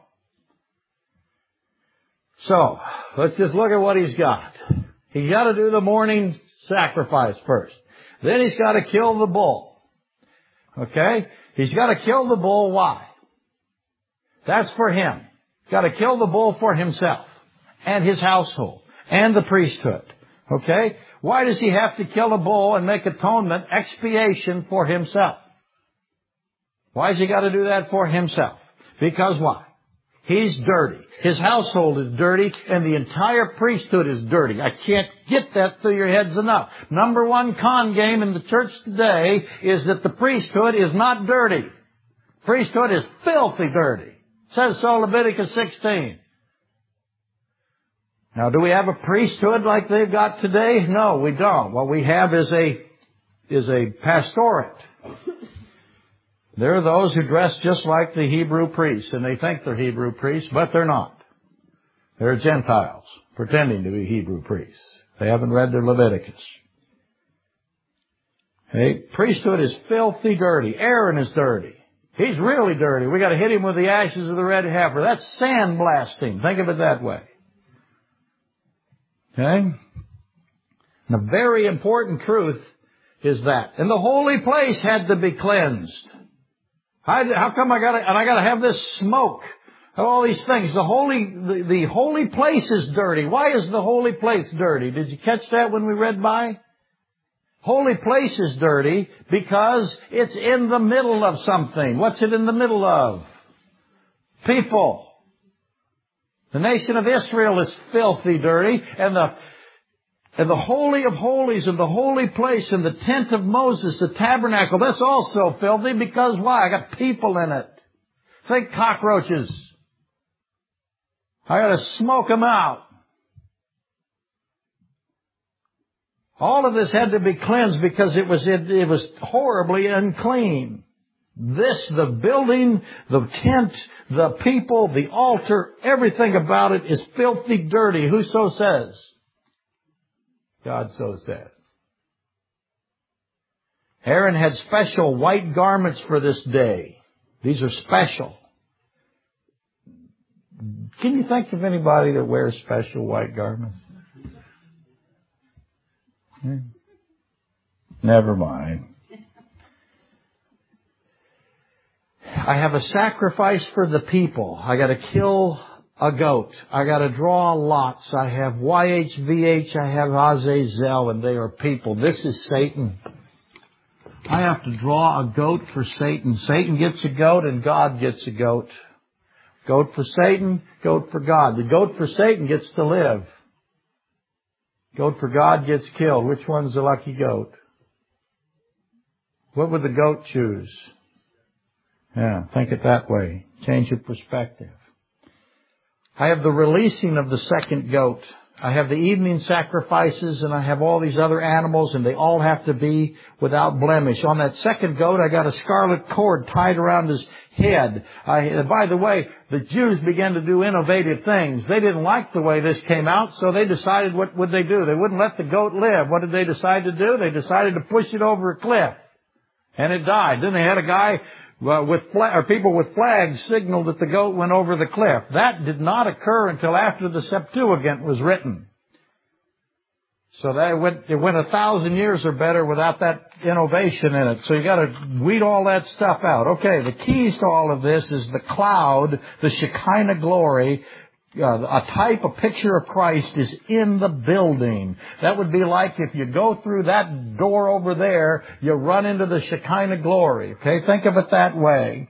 So, let's just look at what he's got. He's got to do the morning sacrifice first. Then he's got to kill the bull. Okay? He's got to kill the bull. Why? That's for him. He's got to kill the bull for himself and his household and the priesthood. Okay? Why does he have to kill a bull and make atonement, expiation for himself? Why has he got to do that for himself? Because why? He's dirty. His household is dirty, and the entire priesthood is dirty. I can't get that through your heads enough. Number one con game in the church today is that the priesthood is not dirty. Priesthood is filthy dirty. It says so Leviticus sixteen. Now, do we have a priesthood like they've got today? No, we don't. What we have is a, is a pastorate. There are those who dress just like the Hebrew priests, and they think they're Hebrew priests, but they're not. They're Gentiles pretending to be Hebrew priests. They haven't read their Leviticus. Hey, priesthood is filthy dirty. Aaron is dirty. He's really dirty. We got to hit him with the ashes of the red heifer. That's sandblasting. Think of it that way. Okay? And a very important truth is that. And the holy place had to be cleansed. How, how come I got to, and I got to have this smoke, all these things? The holy, the, the holy place is dirty. Why is the holy place dirty? Did you catch that when we read by? Holy place is dirty because it's in the middle of something. What's it in the middle of? People. The nation of Israel is filthy dirty, and the And the Holy of Holies and the holy place and the tent of Moses, the tabernacle, that's also filthy because why? I got people in it. Think cockroaches. I got to smoke them out. All of this had to be cleansed because it was it, it was horribly unclean. This, the building, the tent, the people, the altar, everything about it is filthy dirty. Who so says? God so says. Aaron had special white garments for this day. These are special. Can you think of anybody that wears special white garments? Hmm. Never mind. I have a sacrifice for the people. I got to kill a goat. I got to draw lots. I have Y H V H. I have Azazel, and they are people. This is Satan. I have to draw a goat for Satan. Satan gets a goat, and God gets a goat. Goat for Satan, goat for God. The goat for Satan gets to live. Goat for God gets killed. Which one's the lucky goat? What would the goat choose? Yeah, think it that way. Change your perspective. I have the releasing of the second goat. I have the evening sacrifices, and I have all these other animals, and they all have to be without blemish. On that second goat, I got a scarlet cord tied around his head. I, by the way, the Jews began to do innovative things. They didn't like the way this came out, so they decided what would they do. They wouldn't let the goat live. What did they decide to do? They decided to push it over a cliff, and it died. Then they had a guy uh, with fla- or people with flags signal that the goat went over the cliff. That did not occur until after the Septuagint was written. So that went, it went a thousand years or better without that innovation in it. So you got to weed all that stuff out. Okay, the keys to all of this is the cloud, the Shekinah glory. Uh, a type, a picture of Christ is in the building. That would be like if you go through that door over there, you run into the Shekinah glory. Okay, think of it that way.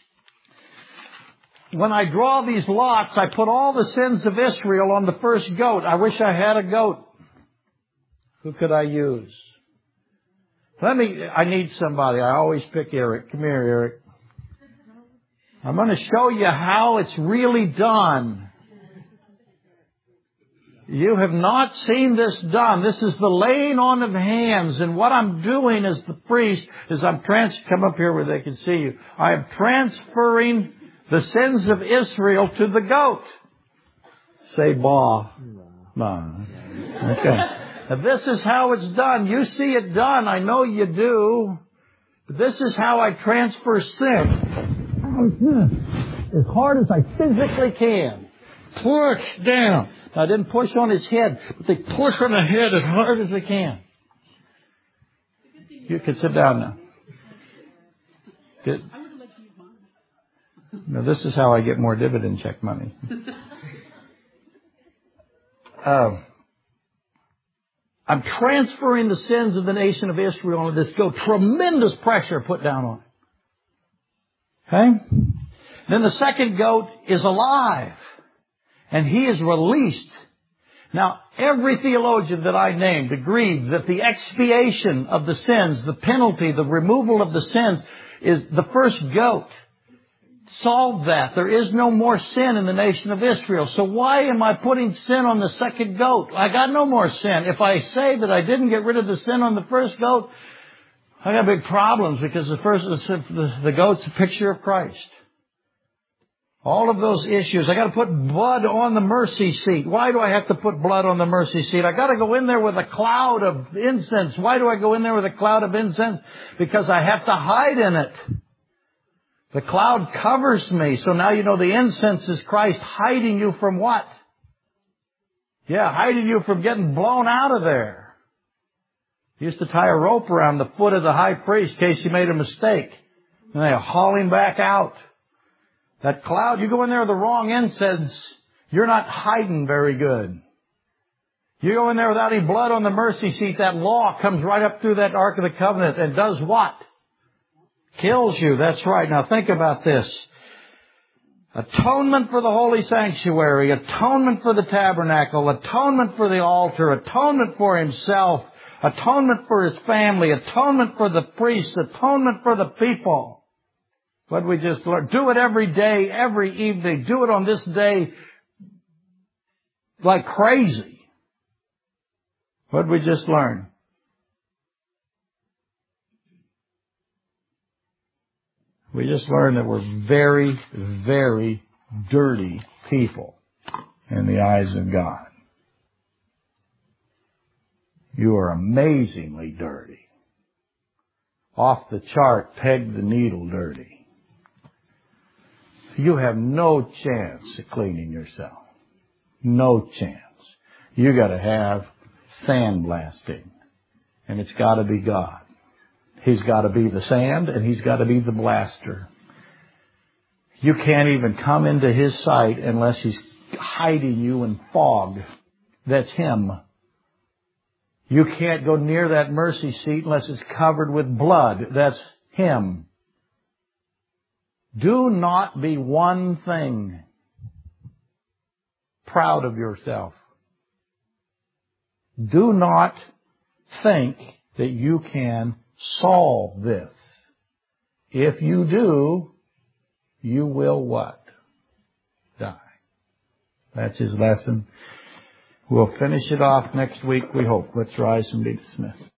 When I draw these lots, I put all the sins of Israel on the first goat. I wish I had a goat. Who could I use? Let me, I need somebody. I always pick Eric. Come here, Eric. I'm going to show you how it's really done. You have not seen this done. This is the laying on of hands. And what I'm doing as the priest is I'm trans, come up here where they can see you. I am transferring the sins of Israel to the goat. Say, bah. Bah. Okay. Now, this is how it's done. You see it done. I know you do. But this is how I transfer sin. As hard as I physically can. Push down. Now, I didn't push on his head, but they push on the head as hard as they can. You can sit down now. Good. Now, this is how I get more dividend check money. Um. I'm transferring the sins of the nation of Israel on this goat. Tremendous pressure put down on it. Okay? Then the second goat is alive. And he is released. Now, every theologian that I named agreed that the expiation of the sins, the penalty, the removal of the sins is the first goat. Solved that. There is no more sin in the nation of Israel. So why am I putting sin on the second goat? I got no more sin. If I say that I didn't get rid of the sin on the first goat, I got big problems because the first the, the goat's a picture of Christ. All of those issues. I got to put blood on the mercy seat. Why do I have to put blood on the mercy seat? I got to go in there with a cloud of incense. Why do I go in there with a cloud of incense? Because I have to hide in it. The cloud covers me. So now you know the incense is Christ hiding you from what? Yeah, hiding you from getting blown out of there. He used to tie a rope around the foot of the high priest in case he made a mistake. And they haul him back out. That cloud, you go in there with the wrong incense, you're not hiding very good. You go in there without any blood on the mercy seat, that law comes right up through that Ark of the Covenant and does what? Kills you. That's right. Now think about this. Atonement for the holy sanctuary, atonement for the tabernacle, atonement for the altar, atonement for himself, atonement for his family, atonement for the priests, atonement for the people. What we just learned. Do it every day, every evening. Do it on this day like crazy. What did we just learn? We just learned that we're very, very dirty people in the eyes of God. You are amazingly dirty. Off the chart, peg the needle dirty. You have no chance of cleaning yourself. No chance. You got to have sandblasting. And it's got to be God. He's got to be the sand and He's got to be the blaster. You can't even come into His sight unless He's hiding you in fog. That's Him. You can't go near that mercy seat unless it's covered with blood. That's Him. Do not be one thing proud of yourself. Do not think that you can solve this. If you do, you will what? Die. That's his lesson.
We'll finish it off next week, we hope. Let's rise and be dismissed.